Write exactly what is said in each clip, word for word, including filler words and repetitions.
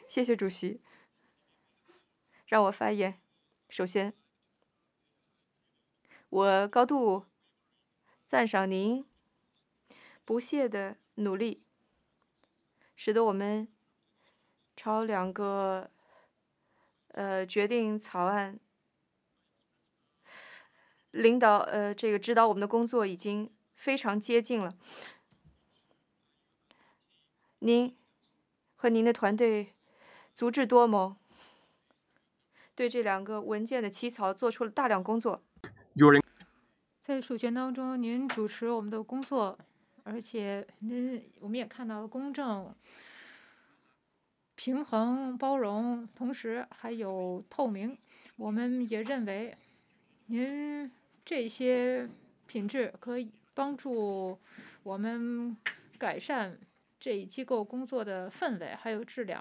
谢谢主席，让我发言。首先，我高度赞赏您不懈的努力，使得我们朝两个呃决定草案领导呃这个指导我们的工作已经非常接近了。您和您的团队足智多谋，对这两个文件的起草做出了大量工作。 在授权当中，您主持我们的工作，而且您我们也看到了公正、平衡、包容，同时还有透明。我们也认为，您这些品质可以帮助我们改善这一机构工作的氛围还有质量。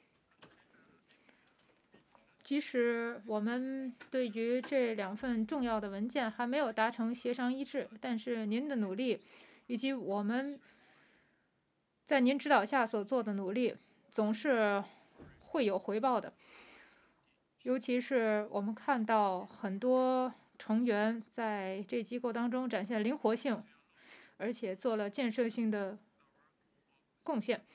即使我们对于这两份重要的文件还没有达成协商一致，但是您的努力以及我们在您指导下所做的努力总是会有回报的。尤其是我们看到很多成员在这机构当中展现灵活性，而且做了建设性的贡献。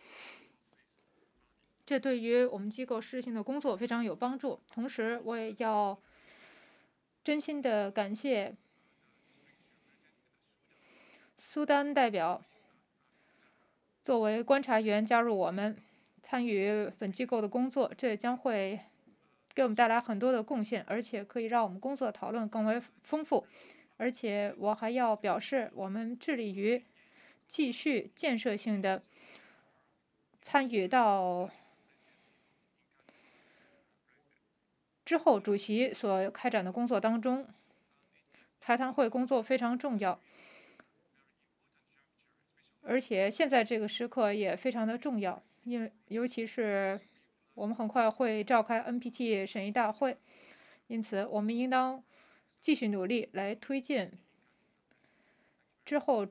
这对于我们机构实质性的工作非常有帮助。同时，我也要真心的感谢苏丹代表作为观察员加入我们，参与本机构的工作，这将会给我们带来很多的贡献，而且可以让我们工作讨论更为丰富。而且我还要表示，我们致力于继续建设性的参与到之后主席所开展的工作当中。财谈会工作非常重要，而且现在这个时刻也非常的重要，因为尤其是我们很快会召开 N P T 审议大会，因此我们应当继续努力来推进之后